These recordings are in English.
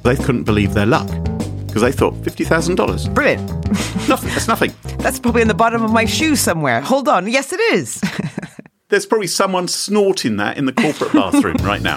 They couldn't believe their luck because they thought $50,000. Brilliant. Nothing. That's nothing. That's probably in the bottom of my shoe somewhere. Hold on. Yes, it is. There's probably someone snorting that in the corporate bathroom right now.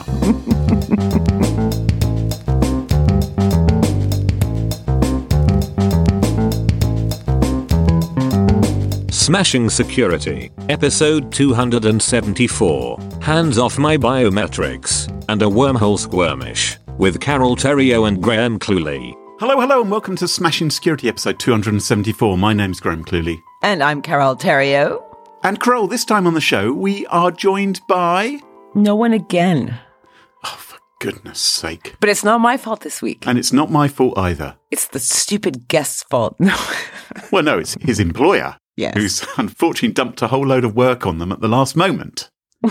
Smashing Security, episode 274, Hands Off My Biometrics, and a Wormhole Squirmish, with Carol Theriault and Graham Cluley. Hello, and welcome to Smashing Security, episode 274. My name's Graham Cluley. And I'm Carol Theriault. And Carol, this time on the show, we are joined by... No one again. Oh, for goodness sake. But it's not my fault this week. And it's not my fault either. It's the stupid guest's fault. No. Well, no, it's his employer. Yes. Who's unfortunately dumped a whole load of work on them at the last moment.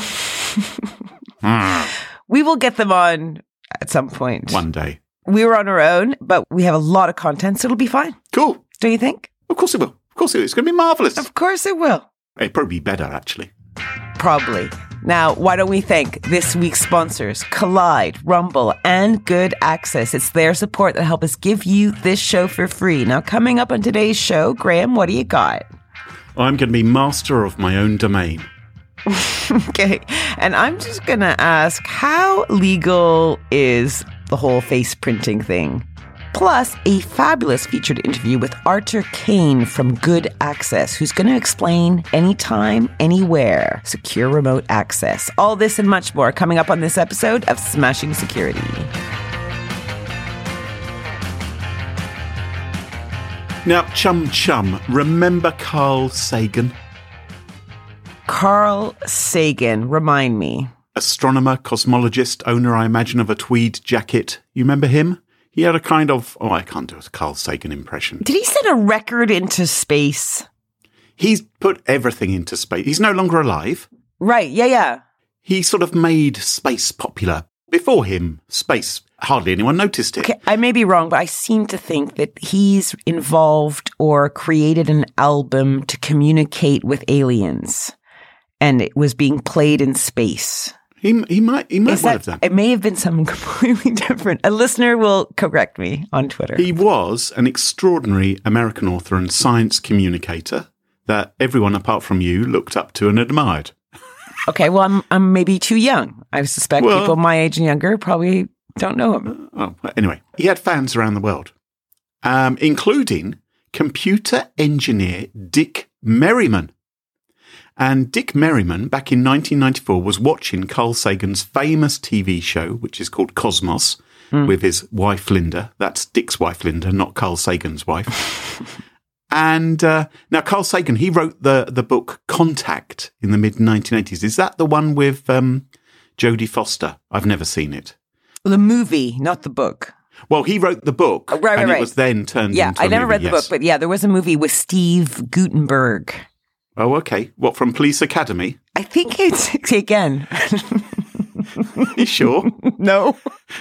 We will get them on at some point. One day. We were on our own, but we have a lot of content, so it'll be fine. Cool. Don't you think? Of course it will. Of course it will. It's going to be marvellous. Of course it will. It'd probably be better, actually. Probably. Now, why don't we thank this week's sponsors, Collide, Rumble, and Good Access. It's their support that help us give you this show for free. Now, coming up on today's show, Graham, what do you got? I'm going to be master of my own domain. Okay. And I'm just going to ask, how legal is the whole face printing thing? Plus, a fabulous featured interview with Arthur Kane from Good Access, who's going to explain anytime, anywhere, secure remote access. All this and much more coming up on this episode of Smashing Security. Now, chum, remember Carl Sagan? Carl Sagan, remind me. Astronomer, cosmologist, owner, I imagine, of a tweed jacket. You remember him? He had a kind of... Oh, I can't do a Carl Sagan impression. Did he send a record into space? He's put everything into space. He's no longer alive. Right, yeah. He sort of made space popular. Before him, space, hardly anyone noticed it. Okay, I may be wrong, but I seem to think that he's involved or created an album to communicate with aliens. And it was being played in space. He might have done. It may have been something completely different. A listener will correct me on Twitter. He was an extraordinary American author and science communicator that everyone apart from you looked up to and admired. Okay, well, I'm maybe too young. I suspect people my age and younger probably don't know him. Anyway, he had fans around the world, including computer engineer Dick Merriman. And Dick Merriman, back in 1994, was watching Carl Sagan's famous TV show, which is called Cosmos, with his wife Linda. That's Dick's wife Linda, not Carl Sagan's wife. And now Carl Sagan, he wrote the book Contact in the mid-1980s. Is that the one with Jodie Foster? I've never seen it. The movie, not the book. Well, he wrote the book, and it was then turned into a movie. Yeah, I never read the book, but yeah, there was a movie with Steve Guttenberg. Oh, okay. What, from Police Academy? I think it's, again. You sure? No.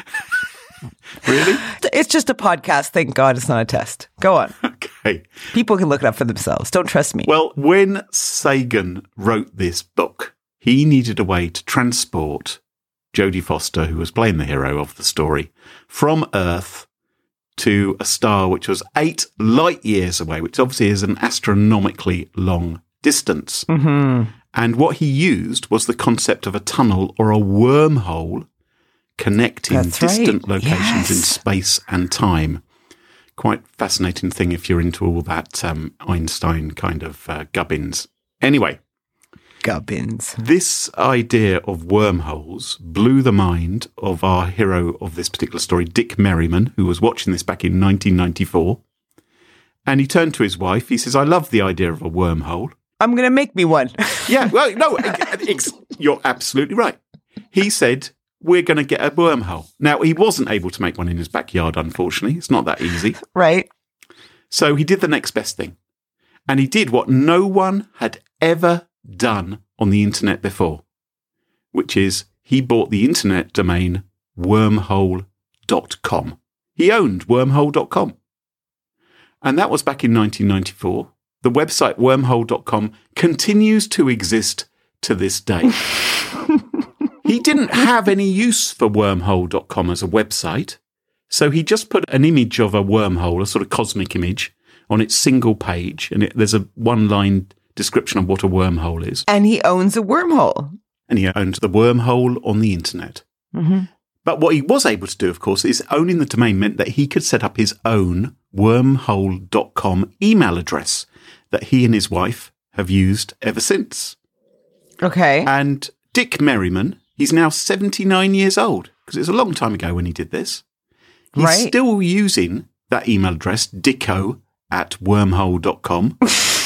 Really? It's just a podcast. Thank God it's not a test. Go on. Okay. People can look it up for themselves. Don't trust me. Well, when Sagan wrote this book, he needed a way to transport Jodie Foster, who was playing the hero of the story, from Earth to a star which was 8 light years away, which obviously is an astronomically long distance. Mm-hmm. And what he used was the concept of a tunnel or a wormhole connecting distant locations in space and time. Quite fascinating thing if you're into all that Einstein kind of gubbins. Anyway. Gubbins. This idea of wormholes blew the mind of our hero of this particular story, Dick Merriman, who was watching this back in 1994. And he turned to his wife. He says, I love the idea of a wormhole. I'm going to make me one. Yeah, well, no, you're absolutely right. He said, we're going to get a wormhole. Now, he wasn't able to make one in his backyard, unfortunately. It's not that easy. Right. So he did the next best thing. And he did what no one had ever done on the internet before, which is he bought the internet domain wormhole.com. He owned wormhole.com. And that was back in 1994. The website wormhole.com continues to exist to this day. He didn't have any use for wormhole.com as a website. So he just put an image of a wormhole, a sort of cosmic image, on its single page. And there's a one-line description of what a wormhole is. And he owns a wormhole. And he owns the wormhole on the internet. Mm-hmm. But what he was able to do, of course, is owning the domain meant that he could set up his own wormhole.com email address that he and his wife have used ever since. Okay. And Dick Merriman, he's now 79 years old, because it was a long time ago when he did this. He's still using that email address, dicko@wormhole.com.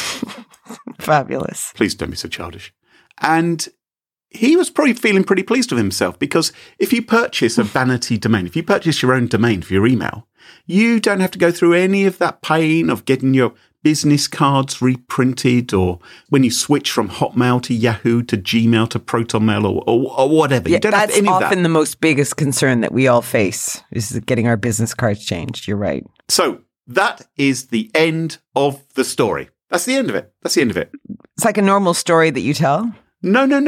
Fabulous. Please don't be so childish. And he was probably feeling pretty pleased with himself, because if you purchase a vanity domain, if you purchase your own domain for your email, you don't have to go through any of that pain of getting your business cards reprinted, or when you switch from Hotmail to Yahoo to Gmail to ProtonMail or whatever. Yeah, you don't have any of that. That's often the most biggest concern that we all face, is getting our business cards changed. You're right. So that is the end of the story. That's the end of it. That's the end of it. It's like a normal story that you tell. No. No,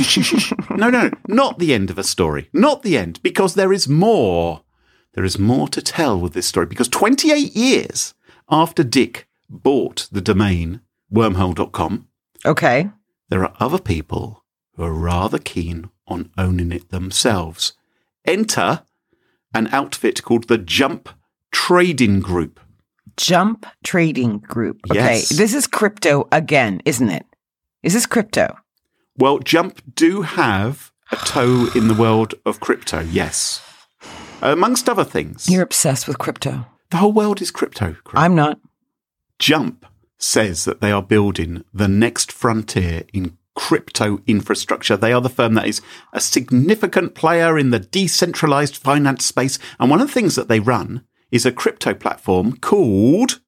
not the end of a story. Not the end, because there is more. There is more to tell with this story, because 28 years after Dick bought the domain wormhole.com, okay, there are other people who are rather keen on owning it themselves. Enter an outfit called the Jump Trading Group. Jump Trading Group. Okay, Yes. This is crypto again, isn't it? Is this crypto? Well, Jump do have a toe in the world of crypto, yes. Amongst other things. You're obsessed with crypto. The whole world is crypto. I'm not. Jump says that they are building the next frontier in crypto infrastructure. They are the firm that is a significant player in the decentralized finance space. And one of the things that they run is a crypto platform called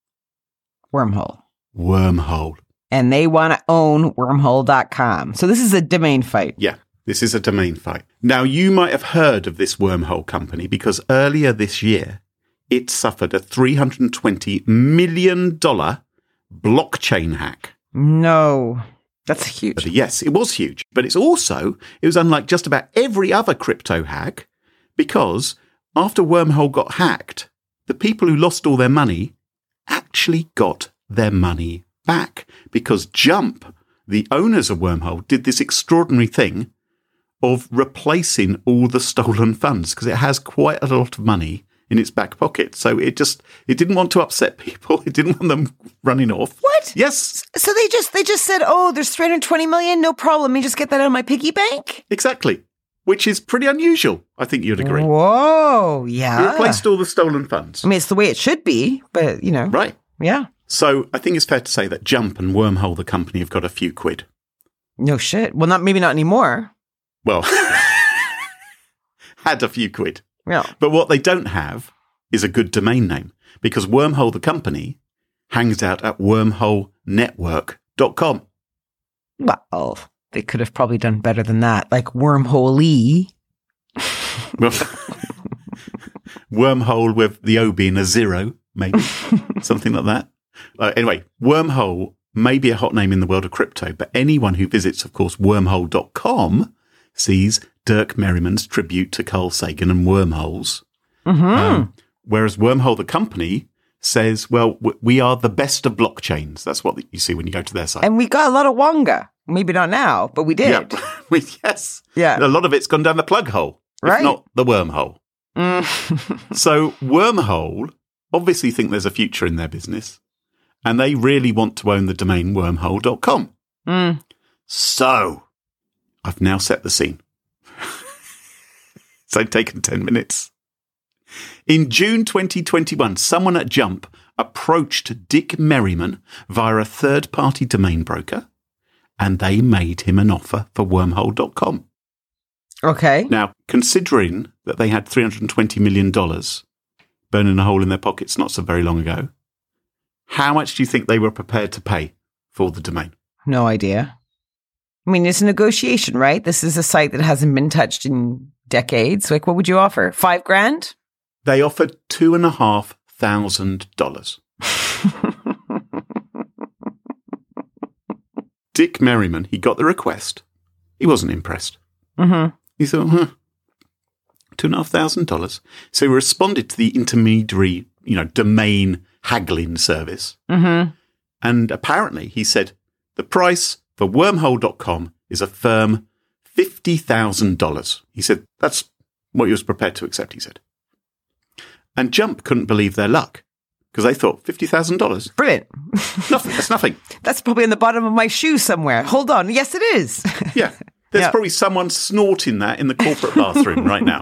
Wormhole. Wormhole. And they want to own wormhole.com. So this is a domain fight. Yeah, this is a domain fight. Now, you might have heard of this Wormhole company, because earlier this year, it suffered a $320 million blockchain hack. No, that's huge. Yes, it was huge. But it was unlike just about every other crypto hack, because after Wormhole got hacked, the people who lost all their money actually got their money back, because Jump, the owners of Wormhole, did this extraordinary thing of replacing all the stolen funds, because it has quite a lot of money in its back pocket. So it didn't want to upset people. It didn't want them running off. What? Yes. So they just said, oh, there's 320 million. No problem. You just get that out of my piggy bank. Exactly. Which is pretty unusual. I think you'd agree. Whoa. Yeah. You replaced all the stolen funds. I mean, it's the way it should be, but Right. Yeah. So I think it's fair to say that Jump and Wormhole, the company, have got a few quid. No shit. Well, maybe not anymore. Well, had a few quid. Yeah. But what they don't have is a good domain name, because Wormhole, the company, hangs out at wormholenetwork.com. Well, they could have probably done better than that, like Wormhole-y. Well, Wormhole with the O being a 0, maybe. Something like that. Anyway, Wormhole may be a hot name in the world of crypto, but anyone who visits, of course, wormhole.com sees Dirk Merriman's tribute to Carl Sagan and wormholes. Mm-hmm. Whereas Wormhole, the company, says, well, we are the best of blockchains. That's what you see when you go to their site. And we got a lot of Wonga. Maybe not now, but we did. Yeah. Yes. Yeah. A lot of it's gone down the plug hole, Right. if not the wormhole. Mm. So Wormhole obviously think there's a future in their business, and they really want to own the domain wormhole.com. Mm. So I've now set the scene. It's only taken 10 minutes. In June 2021, someone at Jump approached Dick Merriman via a third-party domain broker, and they made him an offer for wormhole.com. Okay. Now, considering that they had $320 million burning a hole in their pockets not so very long ago, how much do you think they were prepared to pay for the domain? No idea. I mean, it's a negotiation, right? This is a site that hasn't been touched in decades. Like, what would you offer? $5,000? They offered $2,500. Dick Merriman, he got the request. He wasn't impressed. Mm-hmm. He thought, $2,500. So he responded to the intermediary, domain haggling service. Mm-hmm. And apparently he said the price for wormhole.com is a firm $50,000. He said that's what he was prepared to accept, he said. And Jump couldn't believe their luck because they thought $50,000. Brilliant. Nothing. That's nothing. That's probably in the bottom of my shoe somewhere. Hold on. Yes, it is. Yeah. There's probably someone snorting that in the corporate bathroom right now.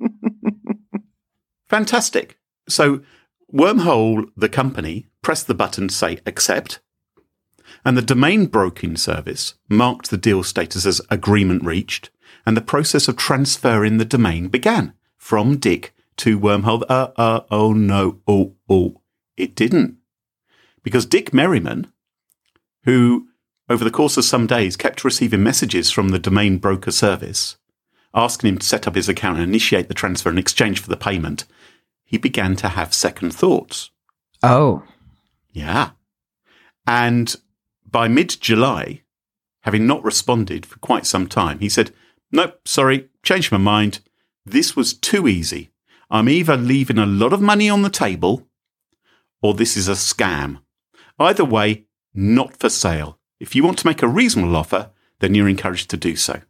Fantastic. So Wormhole, the company, pressed the button to say accept. And the domain broking service marked the deal status as agreement reached. And the process of transferring the domain began from Dick to Wormhole. Oh no. It didn't. Because Dick Merriman, who over the course of some days kept receiving messages from the domain broker service, asking him to set up his account and initiate the transfer in exchange for the payment, he began to have second thoughts. Oh. Yeah. And by mid-July, having not responded for quite some time, he said, nope, sorry, changed my mind. This was too easy. I'm either leaving a lot of money on the table or this is a scam. Either way, not for sale. If you want to make a reasonable offer, then you're encouraged to do so.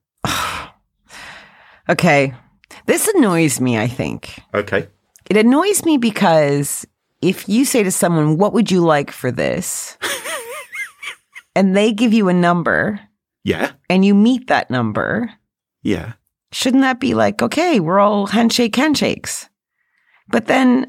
Okay. This annoys me, I think. Okay. It annoys me because if you say to someone, what would you like for this? And they give you a number. Yeah. And you meet that number. Yeah. Shouldn't that be like, okay, we're all handshakes? But then,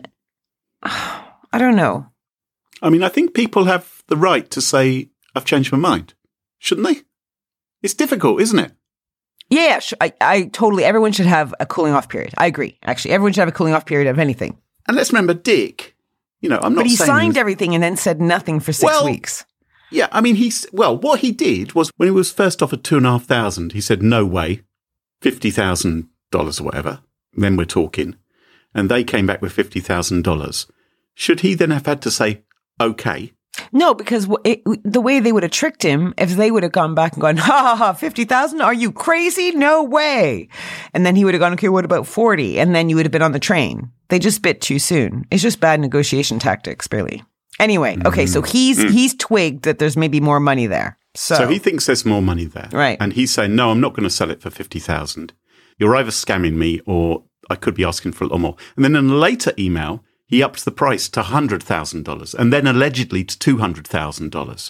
I don't know. I mean, I think people have the right to say, I've changed my mind. Shouldn't they? It's difficult, isn't it? Yeah, I totally, everyone should have a cooling off period. I agree. Actually, everyone should have a cooling off period of anything. And let's remember Dick, I'm not saying... But he signed everything and then said nothing for 6 weeks. Yeah, I mean, what he did was when he was first offered $2,500, he said, no way, $50,000 or whatever. Then we're talking. And they came back with $50,000. Should he then have had to say, okay? No, because the way they would have tricked him, if they would have gone back and gone, ha ha ha, 50,000? Are you crazy? No way. And then he would have gone, okay, what about 40? And then you would have been on the train. They just bit too soon. It's just bad negotiation tactics, really. Anyway, okay, so he's twigged that there's maybe more money there. So he thinks there's more money there. Right. And he's saying, no, I'm not going to sell it for $50,000. You're either scamming me or I could be asking for a lot more. And then in a later email, he upped the price to $100,000 and then allegedly to $200,000.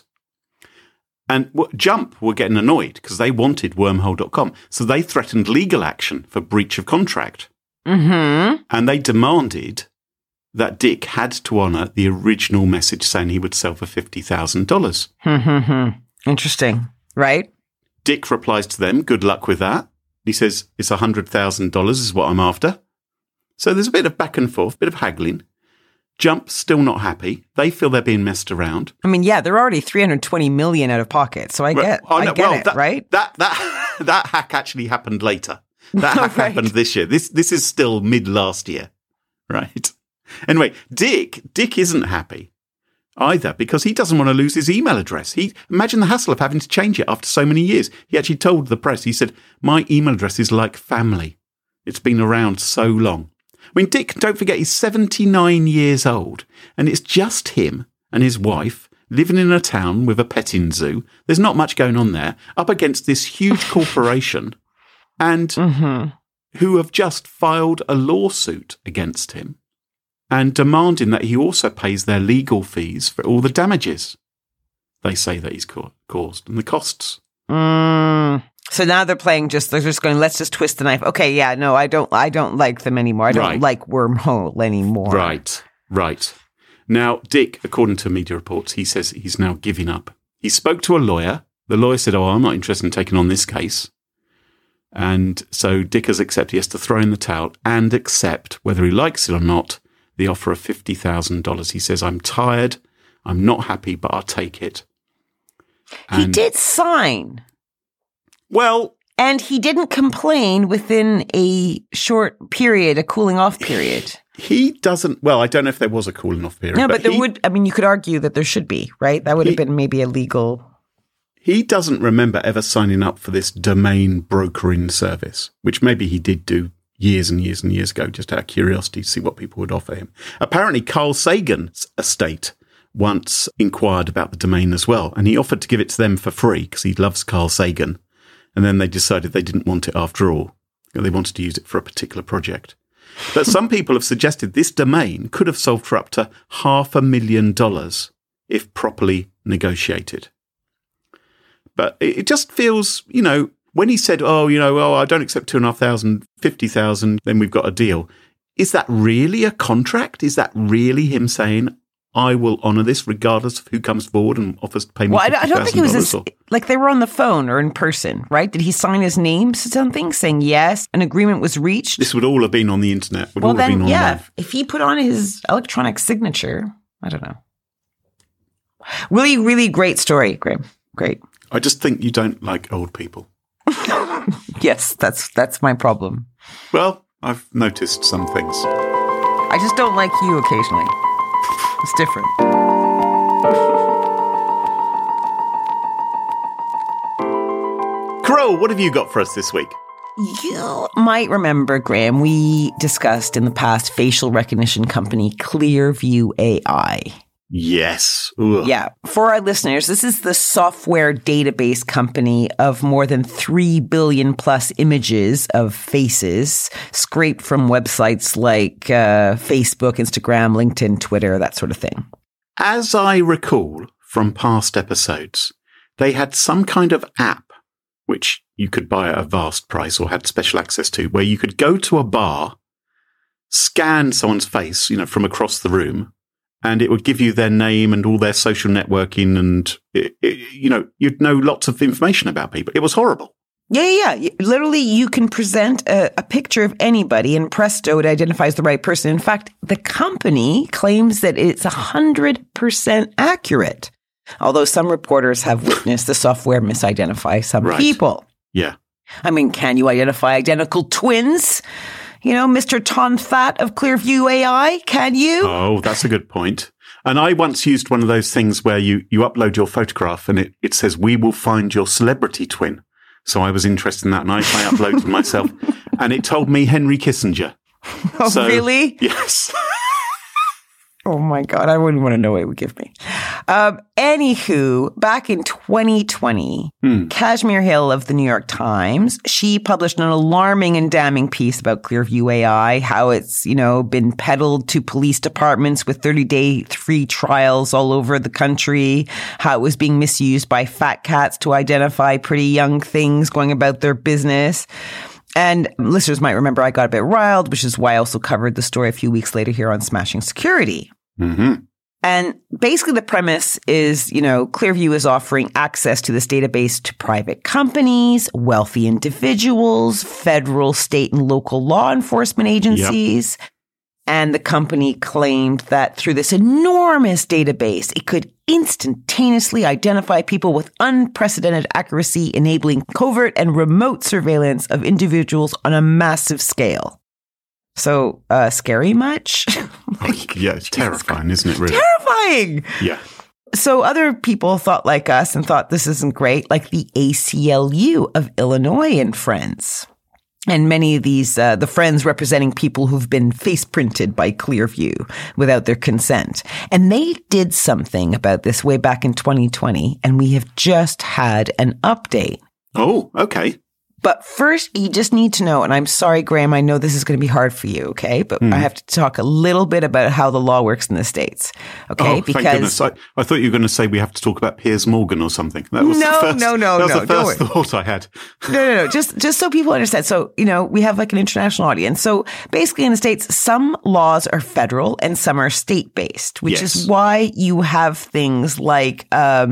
And Jump were getting annoyed because they wanted wormhole.com. So they threatened legal action for breach of contract. Mm-hmm. And they demanded that Dick had to honour the original message saying he would sell for $50,000. Mm-hmm. Interesting, right? Dick replies to them, good luck with that. He says, it's $100,000 is what I'm after. So there's a bit of back and forth, bit of haggling. Jump still not happy. They feel they're being messed around. I mean, yeah, they're already $320 million out of pocket. So I get it, right? That hack actually happened later. That hack happened this year. This is still mid last year, right? Anyway, Dick isn't happy either because he doesn't want to lose his email address. Imagine the hassle of having to change it after so many years. He actually told the press, he said, my email address is like family. It's been around so long. I mean, Dick, don't forget, he's 79 years old and it's just him and his wife living in a town with a petting zoo. There's not much going on there, up against this huge corporation and who have just filed a lawsuit against him and demanding that he also pays their legal fees for all the damages they say that he's caused and the costs. So now they're just going, let's just twist the knife. Okay, yeah, no, I don't like them anymore. I don't like Wormhole anymore. Right. Now, Dick, according to media reports, he says he's now giving up. He spoke to a lawyer. The lawyer said, I'm not interested in taking on this case. And so Dick has accepted he has to throw in the towel and accept, whether he likes it or not, the offer of $50,000. He says, I'm tired. I'm not happy, but I'll take it. And he did sign. Well, and he didn't complain within a short period, a cooling off period. He doesn't. Well, I don't know if there was a cooling off period. No, but there would. I mean, you could argue that there should be, right? That would have been maybe illegal. He doesn't remember ever signing up for this domain brokering service, which maybe he did do years and years and years ago, just out of curiosity to see what people would offer him. Apparently, Carl Sagan's estate once inquired about the domain as well, and he offered to give it to them for free because he loves Carl Sagan. And then they decided they didn't want it after all. They wanted to use it for a particular project. But some people have suggested this domain could have sold for up to $500,000 if properly negotiated. But it just feels, when he said, I don't accept 2,500, 50,000, then we've got a deal. Is that really a contract? Is that really him saying, I will honour this regardless of who comes forward and offers to pay me $50,000? Well, I don't think it was like they were on the phone or in person, right? Did he sign his name to something saying, yes, an agreement was reached? This would all have been on the internet. If he put on his electronic signature, I don't know. Really, really great story, Graham. Great. I just think you don't like old people. Yes, that's my problem. Well, I've noticed some things. I just don't like you occasionally. It's different. Crow, what have you got for us this week? You might remember, Graham, we discussed in the past facial recognition company Clearview AI. Yes. Ugh. Yeah. For our listeners, this is the software database company of more than 3 billion plus images of faces scraped from websites like Facebook, Instagram, LinkedIn, Twitter, that sort of thing. As I recall from past episodes, they had some kind of app which you could buy at a vast price or had special access to, where you could go to a bar, scan someone's face, from across the room, and it would give you their name and all their social networking, and you'd know lots of information about people. It was horrible. Yeah. Literally, you can present a picture of anybody, and presto, it identifies the right person. In fact, the company claims that it's 100% accurate, although some reporters have witnessed the software misidentify some people. Yeah. I mean, can you identify identical twins? Mr. Ton Fat of Clearview AI, can you? Oh, that's a good point. And I once used one of those things where you upload your photograph and it says, we will find your celebrity twin. So I was interested in that and I uploaded myself and it told me Henry Kissinger. Oh, really? Yes. Oh my God, I wouldn't want to know what it would give me. Anywho, back in 2020, Kashmir Hill of the New York Times, she published an alarming and damning piece about Clearview AI, how it's, been peddled to police departments with 30-day free trials all over the country, how it was being misused by fat cats to identify pretty young things going about their business. And listeners might remember I got a bit riled, which is why I also covered the story a few weeks later here on Smashing Security. Mm-hmm. And basically the premise is, Clearview is offering access to this database to private companies, wealthy individuals, federal, state, and local law enforcement agencies. Yep. And the company claimed that through this enormous database, it could instantaneously identify people with unprecedented accuracy, enabling covert and remote surveillance of individuals on a massive scale. So, scary much? Yeah, it's terrifying, isn't it, really? Terrifying! Yeah. So other people thought like us and thought this isn't great, like the ACLU of Illinois and Friends. And many of these, the Friends representing people who've been face printed by Clearview without their consent. And they did something about this way back in 2020, and we have just had an update. Oh, okay. But first, you just need to know, and I'm sorry, Graham, I know this is going to be hard for you, okay? But I have to talk a little bit about how the law works in the States, okay? Oh, thank goodness. I thought you were going to say we have to talk about Piers Morgan or something. That was no. That was the first thought I had. No. Just so people understand. So, we have like an international audience. So basically in the States, some laws are federal and some are state-based, which is why you have things like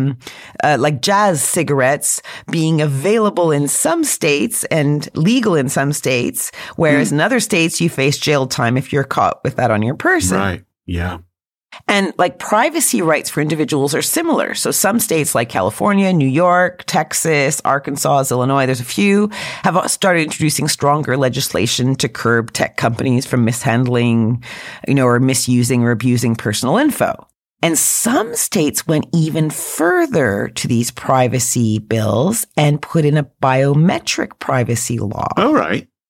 jazz cigarettes being available in some states and legal in some states, whereas in other states you face jail time if you're caught with that on your person. Right. Yeah. And like privacy rights for individuals are similar. So some states like California, New York, Texas, Arkansas, Illinois, there's a few, have started introducing stronger legislation to curb tech companies from mishandling, or misusing or abusing personal info. And some states went even further to these privacy bills and put in a biometric privacy law. All right.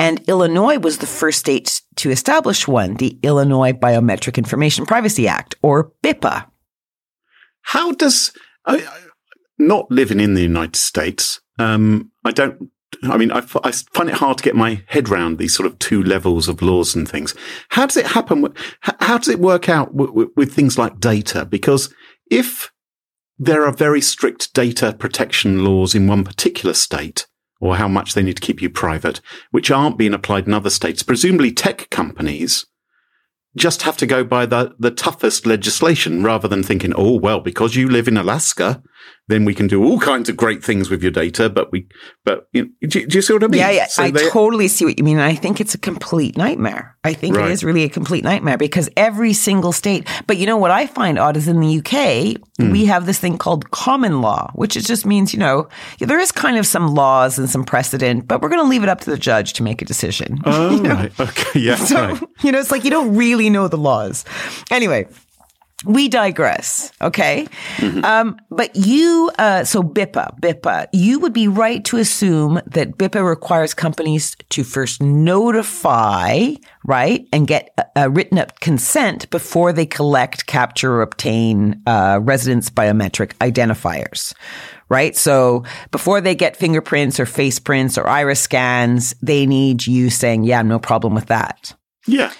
And Illinois was the first state to establish one, the Illinois Biometric Information Privacy Act, or BIPA. How does, not living in the United States, I find it hard to get my head around these sort of two levels of laws and things. How does it happen? How does it work out with things like data? Because if there are very strict data protection laws in one particular state, or how much they need to keep you private, which aren't being applied in other states, presumably tech companies just have to go by the toughest legislation rather than thinking, oh, well, because you live in Alaska, then we can do all kinds of great things with your data. But do you see what I mean? Yeah. So I totally see what you mean. I think it's a complete nightmare. I think it is really a complete nightmare because every single state, but you know what I find odd is in the UK, we have this thing called common law, which it just means, there is kind of some laws and some precedent, but we're going to leave it up to the judge to make a decision. Oh, right. Okay. Yeah. So, right. It's like you don't really know the laws. Anyway. We digress, okay? Mm-hmm. But so BIPA, you would be right to assume that BIPA requires companies to first notify, right, and get a written up consent before they collect, capture, or obtain residence biometric identifiers, right? So before they get fingerprints or face prints or iris scans, they need you saying, yeah, no problem with that. Yeah.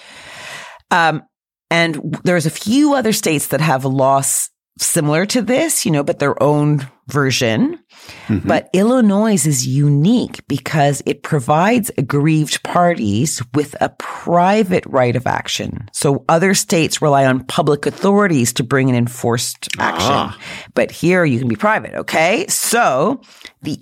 And there's a few other states that have a law similar to this, but their own version. Mm-hmm. But Illinois is unique because it provides aggrieved parties with a private right of action. So other states rely on public authorities to bring an enforced action. But here you can be private, okay? So the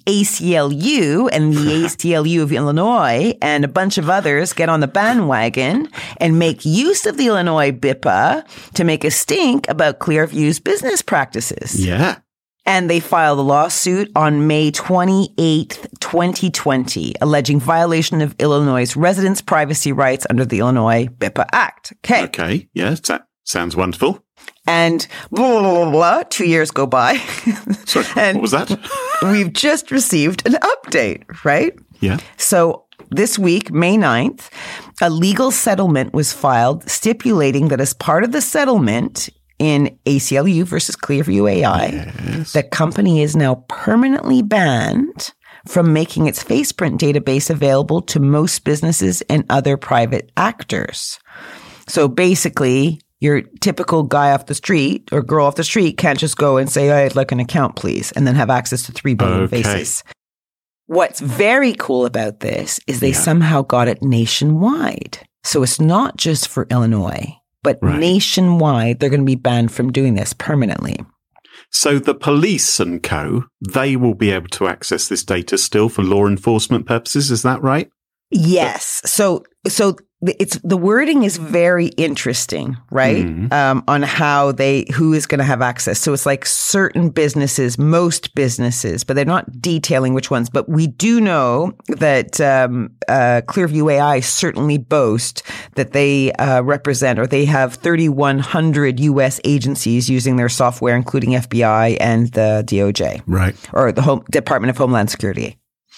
ACLU and the ACLU of Illinois and a bunch of others get on the bandwagon and make use of the Illinois BIPA to make a stink about Clearview's business practices. Yeah. And they filed a lawsuit on May 28th, 2020, alleging violation of Illinois' residents' privacy rights under the Illinois BIPA Act. Okay. Okay. Yes, that sounds wonderful. And blah, blah, blah, blah, 2 years go by. Sorry, and what was that? We've just received an update, right? Yeah. So this week, May 9th, a legal settlement was filed stipulating that as part of the settlement in ACLU versus Clearview AI, the company is now permanently banned from making its faceprint database available to most businesses and other private actors. So basically, your typical guy off the street or girl off the street can't just go and say, I'd like an account, please, and then have access to 3 billion faces. What's very cool about this is they somehow got it nationwide. So it's not just for Illinois. But nationwide, they're going to be banned from doing this permanently. So the police and co, they will be able to access this data still for law enforcement purposes. Is that right? Yes. So the wording is very interesting, right? Mm-hmm. On who is going to have access. So it's like certain businesses, most businesses, but they're not detailing which ones. But we do know that Clearview AI certainly boast that they represent, or they have 3,100 U.S. agencies using their software, including FBI and the DOJ, right, or the Department of Homeland Security.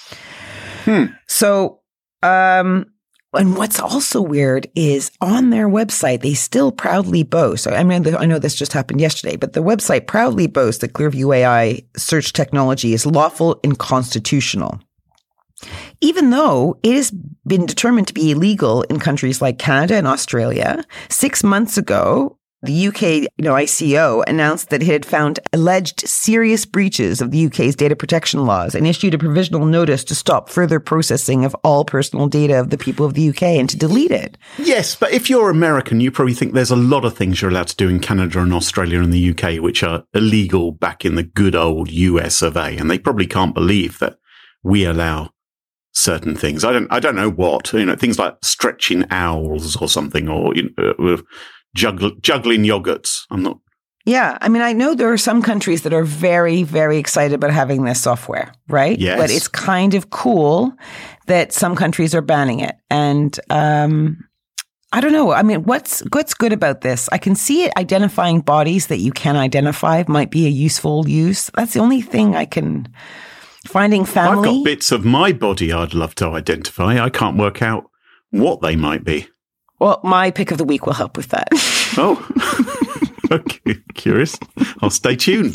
So. And what's also weird is on their website, they still proudly boast. I know this just happened yesterday, but the website proudly boasts that Clearview AI search technology is lawful and constitutional. Even though it has been determined to be illegal in countries like Canada and Australia, 6 months ago, the UK, ICO announced that it had found alleged serious breaches of the UK's data protection laws and issued a provisional notice to stop further processing of all personal data of the people of the UK and to delete it. Yes, but if you're American, you probably think there's a lot of things you're allowed to do in Canada and Australia and the UK which are illegal back in the good old US of A, and they probably can't believe that we allow certain things. I don't know what, things like stretching owls or something, or juggling yogurts. I'm not. Yeah. I mean, I know there are some countries that are very, very excited about having this software, right? Yes. But it's kind of cool that some countries are banning it. And I don't know. I mean, what's good about this? I can see it identifying bodies that you can identify might be a useful use. That's the only thing I can Finding family. I've got bits of my body I'd love to identify. I can't work out what they might be. Well, my pick of the week will help with that. Oh, okay. Curious. I'll stay tuned.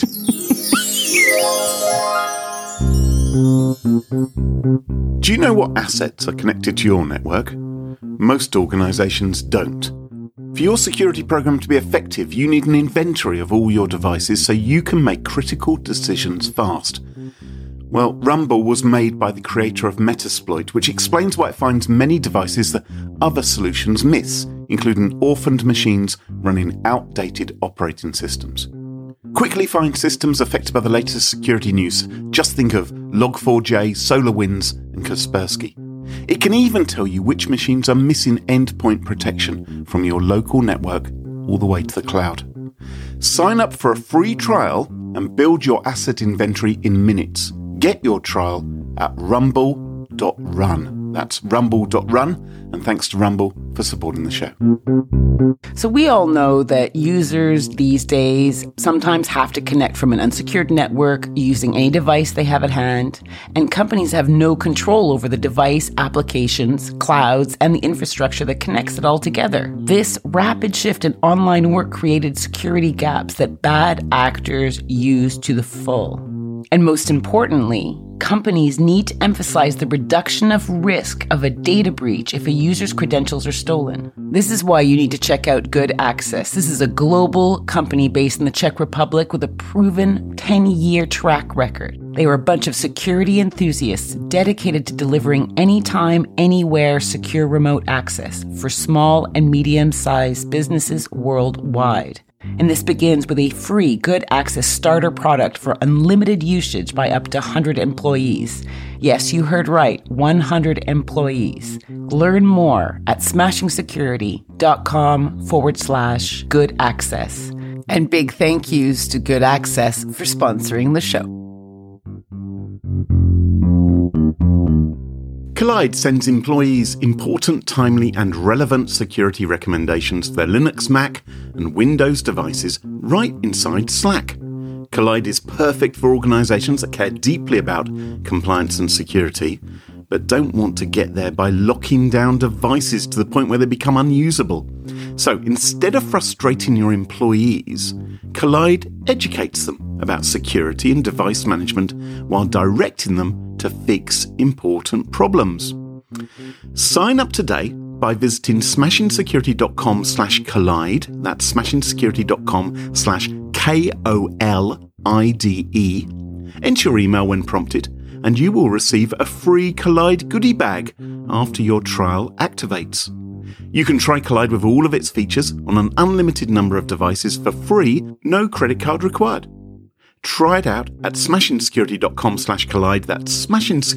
Do you know what assets are connected to your network? Most organizations don't. For your security program to be effective, you need an inventory of all your devices so you can make critical decisions fast. Well, Rumble was made by the creator of Metasploit, which explains why it finds many devices that other solutions miss, including orphaned machines running outdated operating systems. Quickly find systems affected by the latest security news. Just think of Log4j, SolarWinds, and Kaspersky. It can even tell you which machines are missing endpoint protection from your local network all the way to the cloud. Sign up for a free trial and build your asset inventory in minutes. Get your trial at rumble.run. That's rumble.run, and thanks to Rumble for supporting the show. So we all know that users these days sometimes have to connect from an unsecured network using any device they have at hand, and companies have no control over the device, applications, clouds, and the infrastructure that connects it all together. This rapid shift in online work created security gaps that bad actors use to the full. And most importantly, companies need to emphasize the reduction of risk of a data breach if a user's credentials are stolen. This is why you need to check out Good Access. This is a global company based in the Czech Republic with a proven 10-year track record. They are a bunch of security enthusiasts dedicated to delivering anytime, anywhere secure remote access for small and medium-sized businesses worldwide. And this begins with a free Good Access starter product for unlimited usage by up to 100 employees. Yes, you heard right, 100 employees. Learn more at smashingsecurity.com/Good Access. And big thank yous to Good Access for sponsoring the show. Kolide sends employees important, timely, and relevant security recommendations for their Linux, Mac, and Windows devices right inside Slack. Kolide is perfect for organizations that care deeply about compliance and security, but don't want to get there by locking down devices to the point where they become unusable. So instead of frustrating your employees, Kolide educates them about security and device management while directing them to fix important problems. Sign up today by visiting smashingsecurity.com/Kolide. That's smashingsecurity.com/KOLIDE. Enter your email when prompted, and you will receive a free Kolide goodie bag after your trial activates. You can try Kolide with all of its features on an unlimited number of devices for free, no credit card required. Try it out at smashingsecurity.com/Kolide. That's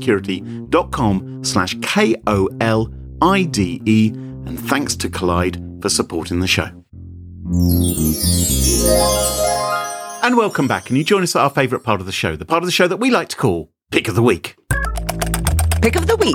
smashingsecurity.com/KOLIDE. And thanks to Kolide for supporting the show. And welcome back. And you join us at our favourite part of the show, the part of the show that we like to call Pick of the Week. Pick of the week.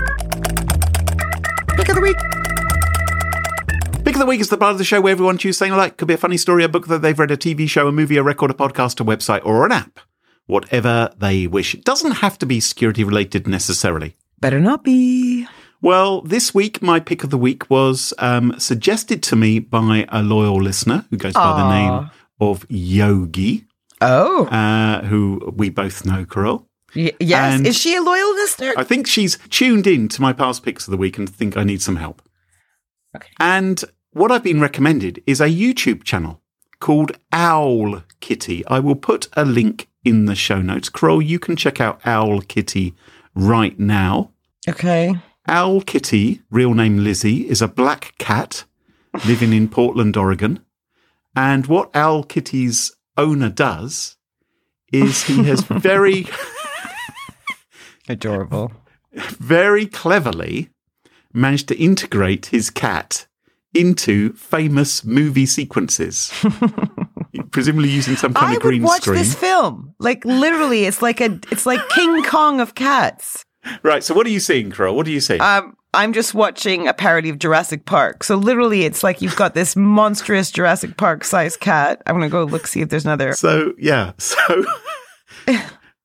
Pick of the week. Pick of the Week is the part of the show where everyone chooses something like, could be a funny story, a book that they've read, a TV show, a movie, a record, a podcast, a website, or an app. Whatever they wish. It doesn't have to be security related necessarily. Better not be. Well, this week, my pick of the week was suggested to me by a loyal listener who goes by the name of Yogi. Oh. Who we both know, Carol. Yes. And is she a loyal listener? I think she's tuned in to my past picks of the week and think I need some help. Okay. And what I've been recommended is a YouTube channel called Owl Kitty. I will put a link in the show notes. Kroll, you can check out Owl Kitty right now. Okay. Owl Kitty, real name Lizzie, is a black cat living in Portland, Oregon. And what Owl Kitty's owner does is he has very... adorable. Very cleverly managed to integrate his cat into famous movie sequences. Presumably using some kind of green watch screen. This film. Like literally, it's like King Kong of cats. Right. So what are you seeing, Carol? What are you seeing? I'm just watching a parody of Jurassic Park. So literally, it's like you've got this monstrous Jurassic Park sized cat. I'm going to go see if there's another. So, yeah. So,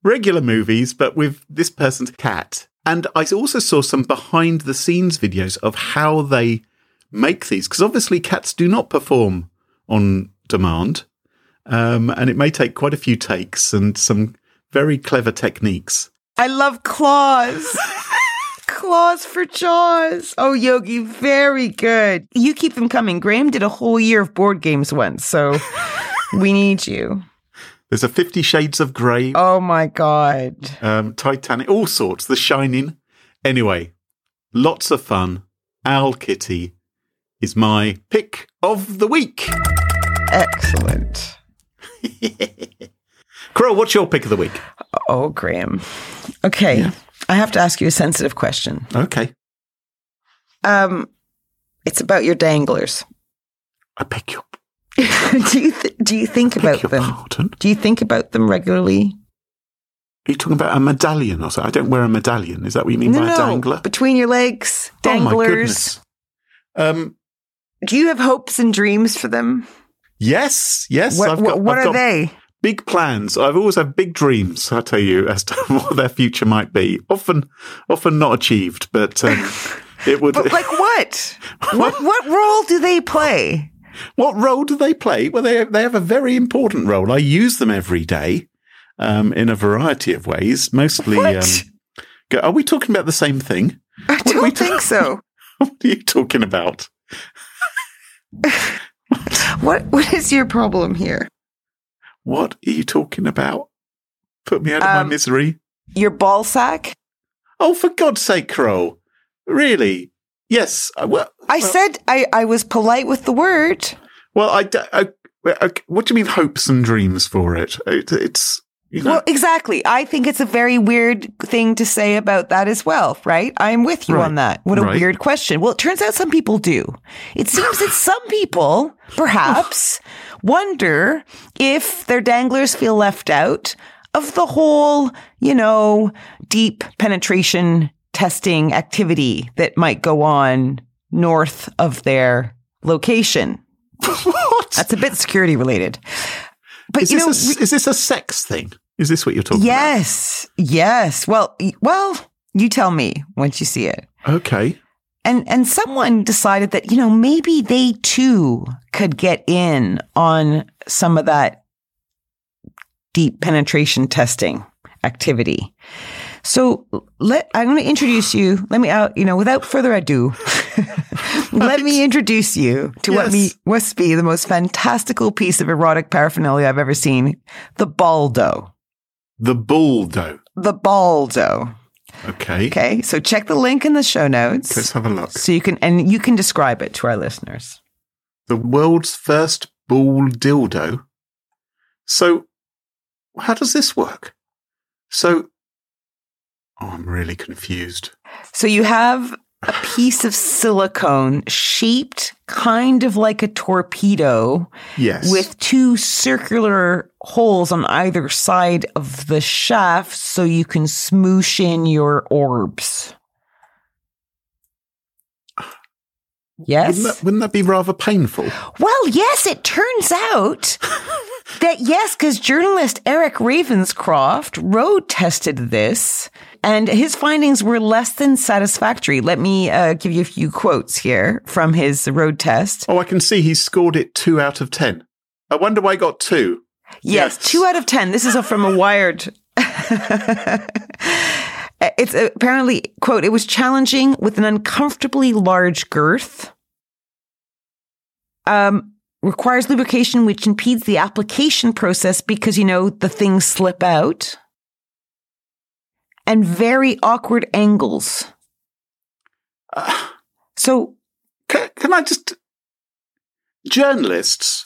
regular movies, but with this person's cat. And I also saw some behind the scenes videos of how they make these, because obviously cats do not perform on demand. And it may take quite a few takes and some very clever techniques. I love claws. Claws for Jaws. Oh, Yogi, very good. You keep them coming. Graham did a whole year of board games once, so we need you. There's a 50 Shades of Grey. Oh, my God. Titanic, all sorts. The Shining. Anyway, lots of fun. Owl Kitty is my pick of the week. Excellent. Crow, what's your pick of the week? Oh, Graham. Okay. Yeah. I have to ask you a sensitive question. Okay. It's about your danglers. I beg your Do you think about them? Pardon? Do you think about them regularly? Are you talking about a medallion or something? I don't wear a medallion. Is that what you mean by a dangler? Between your legs, danglers. Oh, my goodness. Do you have hopes and dreams for them? Yes. What are they? Big plans. I've always had big dreams, I tell you, as to what their future might be. Often not achieved, but it would. But like what? what role do they play? What role do they play? Well, they have a very important role. I use them every day in a variety of ways. Mostly. What? Are we talking about the same thing? I don't think so. What are you talking about? What is your problem here? What are you talking about? Put me out of my misery. Your ball sack? Oh, for God's sake, Crow. Really? Yes. I said I was polite with the word. Well, what do you mean hopes and dreams for it? It's you know. Well, exactly. I think it's a very weird thing to say about that as well, right? I'm with you on that. What a weird question. Well, it turns out some people do. It seems that some people, perhaps, wonder if their danglers feel left out of the whole, deep penetration testing activity that might go on north of their location. What? That's a bit security related. But is this a sex thing? Is this what you're talking about? Yes. Well, you tell me once you see it. Okay. And someone decided that, maybe they too could get in on some of that deep penetration testing activity. So I'm going to introduce you. Without further ado, let me introduce you to what must be the most fantastical piece of erotic paraphernalia I've ever seen. The Baldo. The Baldo. The Baldo. Okay. So check the link in the show notes. Let's have a look. So you can describe it to our listeners. The world's first ball dildo. So how does this work? I'm really confused. So you have a piece of silicone shaped kind of like a torpedo. Yes. With two circular holes on either side of the shaft so you can smoosh in your orbs. Yes? Wouldn't that be rather painful? Well, yes, it turns out that because journalist Eric Ravenscroft road tested this and his findings were less than satisfactory. Let me give you a few quotes here from his road test. Oh, I can see he scored it 2 out of 10. I wonder why he got 2. Yes, 2 out of 10. This is from a Wired. It's apparently, quote, it was challenging with an uncomfortably large girth. Requires lubrication, which impedes the application process because, the things slip out. And very awkward angles. So. Can I just. Journalists.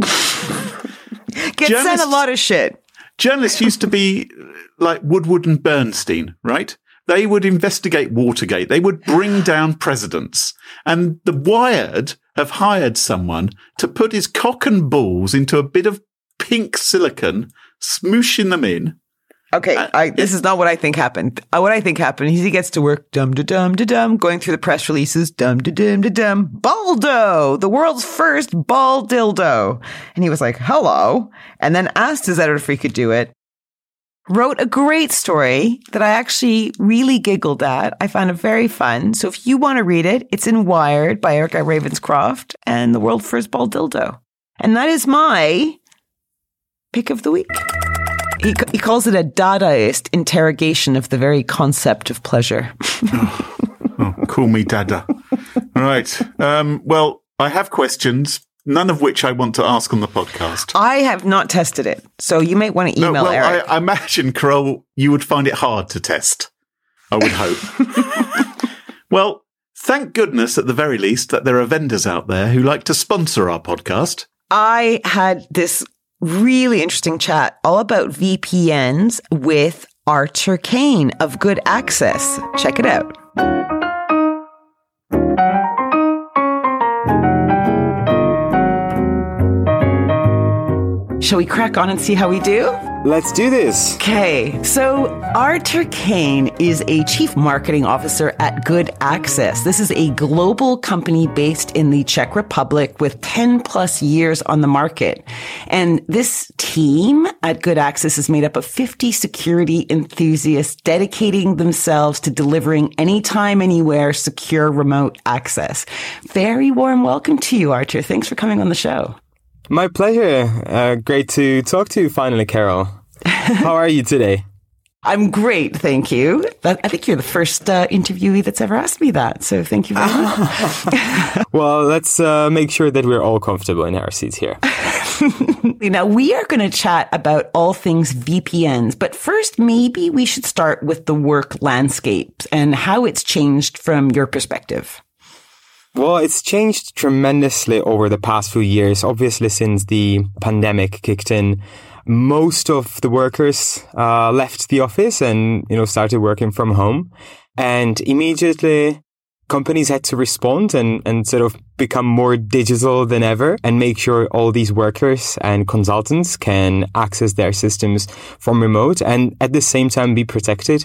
Sent a lot of shit. Journalists used to be like Woodward and Bernstein, right? They would investigate Watergate. They would bring down presidents. And the Wired have hired someone to put his cock and balls into a bit of pink silicone, smooshing them in. Okay, this is not what I think happened. What I think happened is he gets to work, dum-da-dum-da-dum, going through the press releases, dum-da-dum-da-dum, Baldo, the world's first ball dildo. And he was like, hello, and then asked his editor if he could do it. wrote a great story that I actually really giggled at. I found it very fun. So if you want to read it, it's in Wired by Erica Ravenscroft and the World First Ball Dildo. And that is my pick of the week. He calls it a Dadaist interrogation of the very concept of pleasure. Oh, call me Dada. Right. Well, I have questions, none of which I want to ask on the podcast. I have not tested it, so you might want to email Eric. I imagine, Carole, you would find it hard to test. I would hope. Well, thank goodness, at the very least, that there are vendors out there who like to sponsor our podcast. I had this really interesting chat all about VPNs with Archer Kane of Good Access. Check it out. Shall we crack on and see how we do? Let's do this. Okay, so Artur Kane is a chief marketing officer at Good Access. This is a global company based in the Czech Republic with 10 plus years on the market. And this team at Good Access is made up of 50 security enthusiasts dedicating themselves to delivering anytime, anywhere, secure remote access. Very warm welcome to you, Artur. Thanks for coming on the show. My pleasure. Great to talk to you finally, Carole. How are you today? I'm great, thank you. I think you're the first interviewee that's ever asked me that, so thank you very much. Well, let's make sure that we're all comfortable in our seats here. Now, we are going to chat about all things VPNs, but first, maybe we should start with the work landscape and how it's changed from your perspective. Well, it's changed tremendously over the past few years. Obviously, since the pandemic kicked in, most of the workers left the office and, started working from home. And immediately, companies had to respond and sort of become more digital than ever and make sure all these workers and consultants can access their systems from remote and at the same time be protected.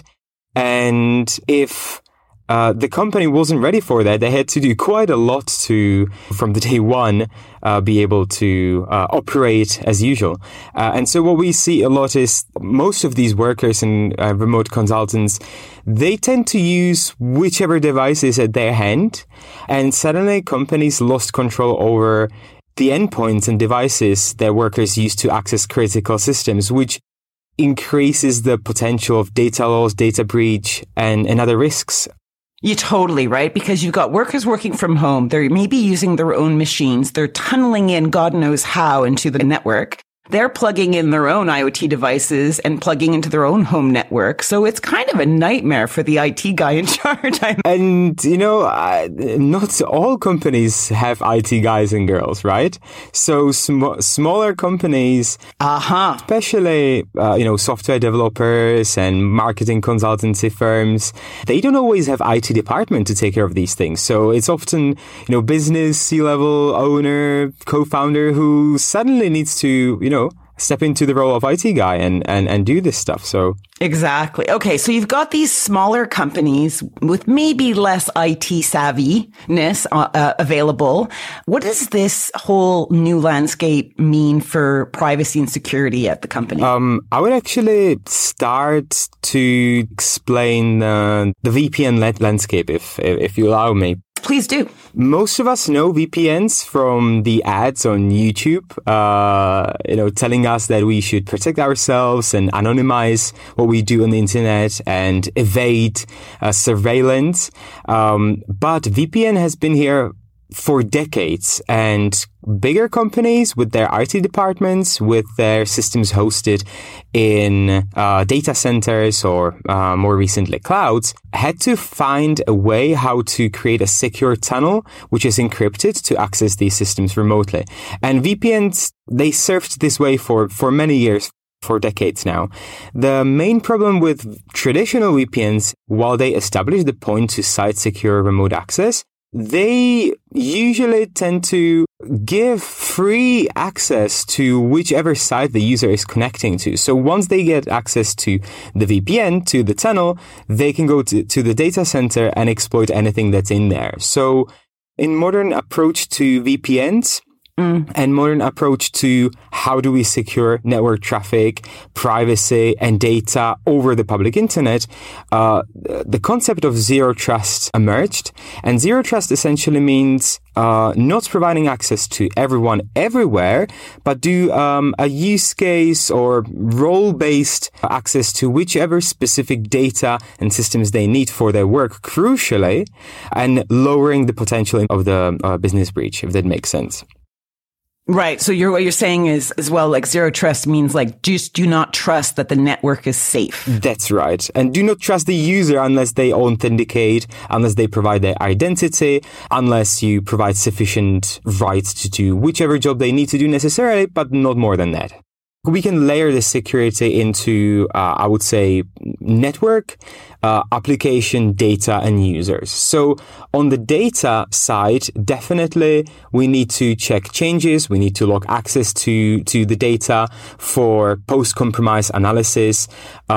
And if the company wasn't ready for that, they had to do quite a lot to, from the day one, be able to operate as usual. And so what we see a lot is most of these workers and remote consultants, they tend to use whichever device is at their hand. And suddenly companies lost control over the endpoints and devices that workers use to access critical systems, which increases the potential of data loss, data breach, and other risks. You're totally right, because you've got workers working from home. They're maybe using their own machines. They're tunneling in God knows how into the network. They're plugging in their own IoT devices and plugging into their own home network. So it's kind of a nightmare for the IT guy in charge. And, not all companies have IT guys and girls, right? So smaller companies, especially, software developers and marketing consultancy firms, they don't always have IT department to take care of these things. So it's often, business C-level owner, co-founder who suddenly needs to, step into the role of IT guy and do this stuff. So exactly. Okay. So you've got these smaller companies with maybe less IT savviness available. What does this whole new landscape mean for privacy and security at the company? I would actually start to explain the VPN landscape, if you allow me. Please do. Most of us know VPNs from the ads on YouTube, telling us that we should protect ourselves and anonymize what we do on the internet and evade surveillance. But VPN has been here for decades, and bigger companies with their IT departments, with their systems hosted in data centers or more recently clouds, had to find a way how to create a secure tunnel which is encrypted to access these systems remotely. And VPNs, they served this way for many years, for decades now. The main problem with traditional VPNs, while they establish the point to site secure remote access, they usually tend to give free access to whichever site the user is connecting to. So once they get access to the VPN, to the tunnel, they can go to the data center and exploit anything that's in there. So in modern approach to VPNs, and modern approach to how do we secure network traffic, privacy, and data over the public internet, the concept of zero trust emerged. And zero trust essentially means not providing access to everyone everywhere, but do a use case or role-based access to whichever specific data and systems they need for their work, crucially, and lowering the potential of the business breach, if that makes sense. Right. So what you're saying is, as well, like zero trust means like just do not trust that the network is safe. That's right. And do not trust the user unless they authenticate, unless they provide their identity, unless you provide sufficient rights to do whichever job they need to do necessarily, but not more than that. We can layer this security into, I would say, network, application, data, and users. So on the data side, definitely we need to check changes. We need to log access to the data for post-compromise analysis.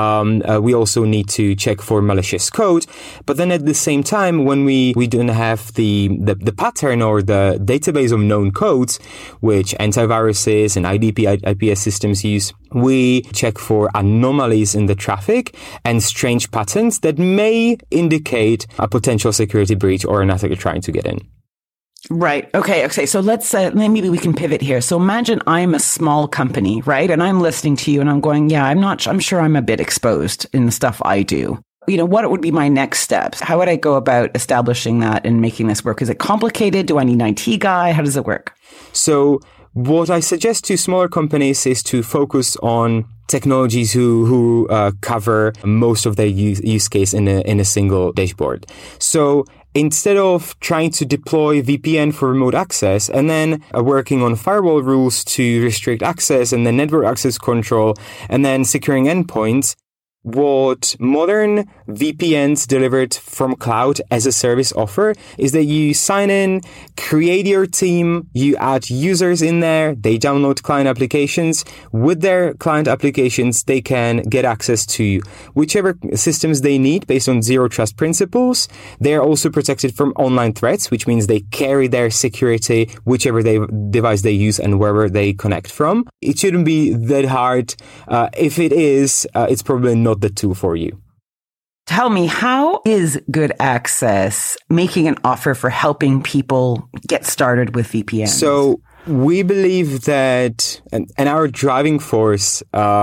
We also need to check for malicious code. But then at the same time, when we don't have the pattern or the database of known codes, which antiviruses and IDP, IPS systems use, we check for anomalies in the traffic and strange patterns that may indicate a potential security breach or an attacker trying to get in. Right. Okay. So let's maybe we can pivot here. So imagine I'm a small company, right? And I'm listening to you and I'm going, yeah, I'm sure I'm a bit exposed in the stuff I do. You know, what would be my next steps? How would I go about establishing that and making this work? Is it complicated? Do I need an IT guy? How does it work? So what I suggest to smaller companies is to focus on technologies who cover most of their use case in a single dashboard. So instead of trying to deploy VPN for remote access and then working on firewall rules to restrict access and then network access control and then securing endpoints, what modern VPNs delivered from cloud as a service offer is that you sign in, create your team, you add users in there, they download client applications. With their client applications, they can get access to whichever systems they need based on zero trust principles. They are also protected from online threats, which means they carry their security whichever device they use and wherever they connect from. It shouldn't be that hard. If it is, it's probably not the tool for you. Tell me, how is Good Access making an offer for helping people get started with VPNs? So we believe that, and our driving force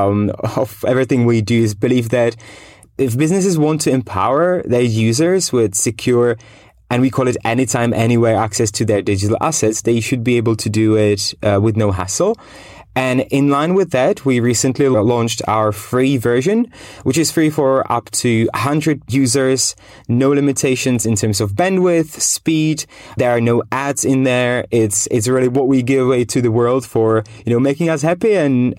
of everything we do is believe that if businesses want to empower their users with secure, and we call it anytime, anywhere access to their digital assets, they should be able to do it with no hassle. And in line with that, we recently launched our free version, which is free for up to 100 users, no limitations in terms of bandwidth, speed. There are no ads in there. It's really what we give away to the world for, making us happy and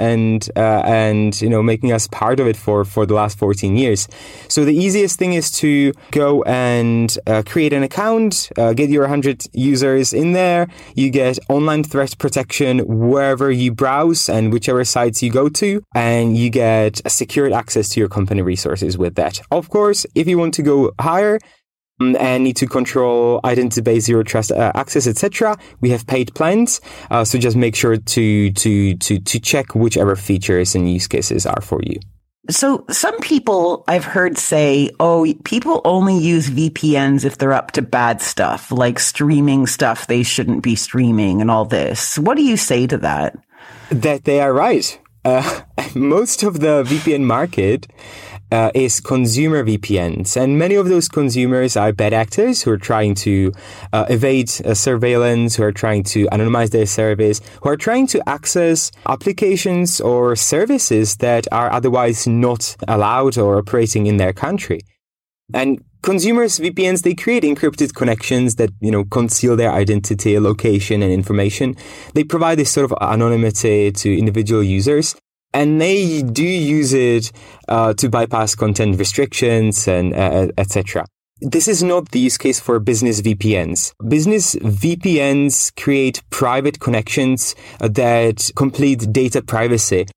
making us part of it for the last 14 years. So the easiest thing is to go and create an account, get your 100 users in there. You get online threat protection wherever you browse and whichever sites you go to, and you get secured access to your company resources with that. Of course, if you want to go higher and need to control identity-based zero trust access, etc., we have paid plans. So just make sure to check whichever features and use cases are for you. So some people I've heard say, people only use VPNs if they're up to bad stuff, like streaming stuff they shouldn't be streaming and all this. What do you say to that? That they are right. Most of the VPN market is consumer VPNs, and many of those consumers are bad actors who are trying to evade surveillance, who are trying to anonymize their service, who are trying to access applications or services that are otherwise not allowed or operating in their country. And consumers' VPNs, they create encrypted connections that, conceal their identity, location, and information. They provide this sort of anonymity to individual users. And they do use it to bypass content restrictions and etc. This is not the use case for business VPNs. Business VPNs create private connections that complete data privacy.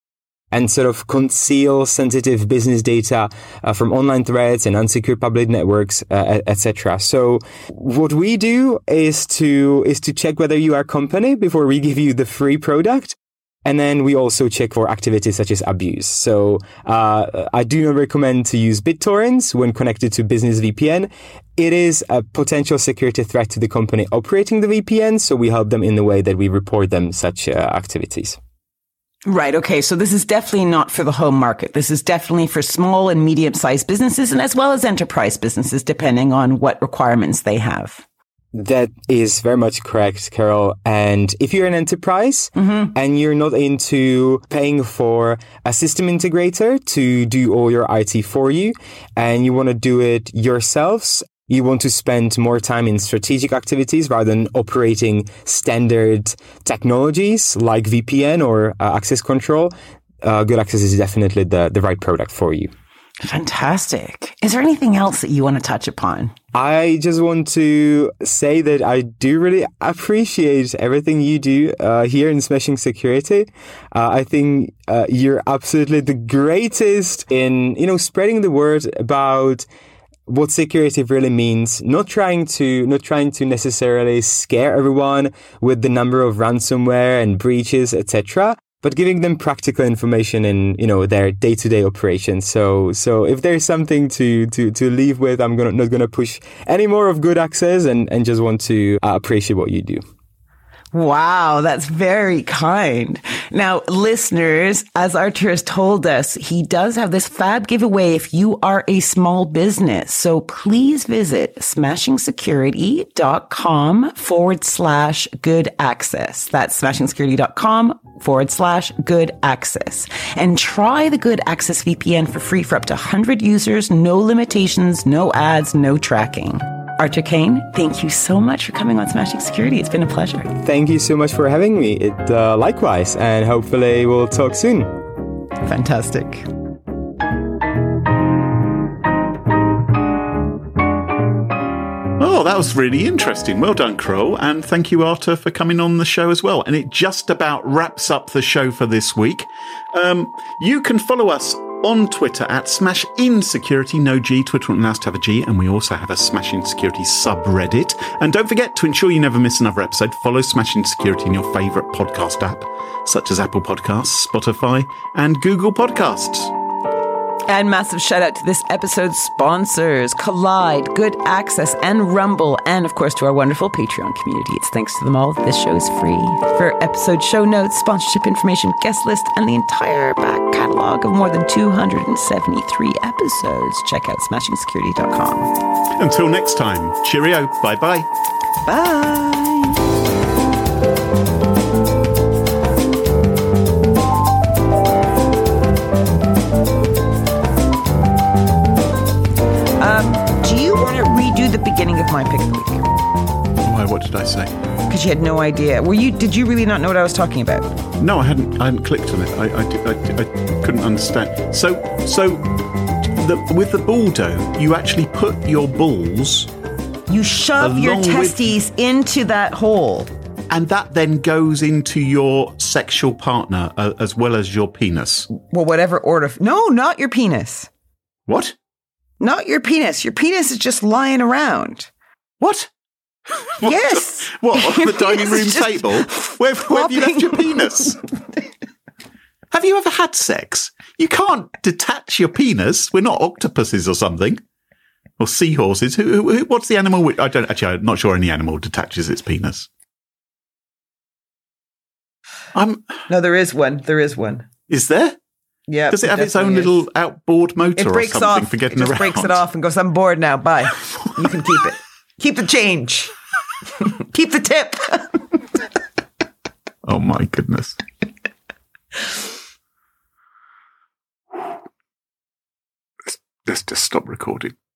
and sort of conceal sensitive business data from online threats and unsecured public networks, etc. So what we do is to check whether you are a company before we give you the free product. And then we also check for activities such as abuse. So I do not recommend to use BitTorrents when connected to Business VPN. It is a potential security threat to the company operating the VPN, so we help them in the way that we report them such activities. Right. Okay. So this is definitely not for the home market. This is definitely for small and medium-sized businesses and as well as enterprise businesses, depending on what requirements they have. That is very much correct, Carol. And if you're an enterprise and you're not into paying for a system integrator to do all your IT for you, and you want to do it yourselves, you want to spend more time in strategic activities rather than operating standard technologies like VPN or access control, Good Access is definitely the right product for you. Fantastic. Is there anything else that you want to touch upon? I just want to say that I do really appreciate everything you do here in Smashing Security. I think you're absolutely the greatest in, spreading the word about what security really means, not trying to necessarily scare everyone with the number of ransomware and breaches, etc., but giving them practical information in, their day-to-day operations. So if there's something to leave with, I'm not gonna push any more of Good Access and just want to appreciate what you do. Wow, that's very kind. Now, listeners, as Artur has told us, he does have this fab giveaway if you are a small business. So please visit smashingsecurity.com/good access. That's smashingsecurity.com/good access. And try the Good Access VPN for free for up to 100 users. No limitations, no ads, no tracking. Artur Kane, thank you so much for coming on Smashing Security. It's been a pleasure. Thank you so much for having me. Likewise, and hopefully we'll talk soon. Fantastic. Oh, that was really interesting. Well done, Kroll. And thank you, Artur, for coming on the show as well. And it just about wraps up the show for this week. You can follow us on Twitter at SmashInSecurity, no G. Twitter won't allow us to have a G, and we also have a Smashing Security subreddit. And don't forget, to ensure you never miss another episode, follow Smashing Security in your favourite podcast app, such as Apple Podcasts, Spotify, and Google Podcasts. And massive shout out to this episode's sponsors, Collide, Good Access, and Rumble, and of course to our wonderful Patreon community. It's thanks to them all that this show is free. For episode show notes, sponsorship information, guest list, and the entire back catalog of more than 273 episodes, check out smashingsecurity.com. Until next time, cheerio, bye-bye. Bye. The beginning of my pick of the week. Why? What did I say? Because you had no idea. Did you really not know what I was talking about? No, I hadn't clicked on it. I couldn't understand. So with the Baldo, you actually put your balls. You shove your testes into that hole, and that then goes into your sexual partner as well as your penis. Well, whatever order. No, not your penis. What? Not your penis. Your penis is just lying around. What? Yes. What, on the dining room table? Where have you left your penis? Have you ever had sex? You can't detach your penis. We're not octopuses or something. Or seahorses. Who? What's the animal? I'm not sure any animal detaches its penis. No, there is one. There is one. Is there? Yeah. Does it have its own little outboard motor or something for getting around? It breaks it off and goes, I'm bored now. Bye. You can keep it. Keep the change. Keep the tip. Oh, my goodness. Let's just stop recording.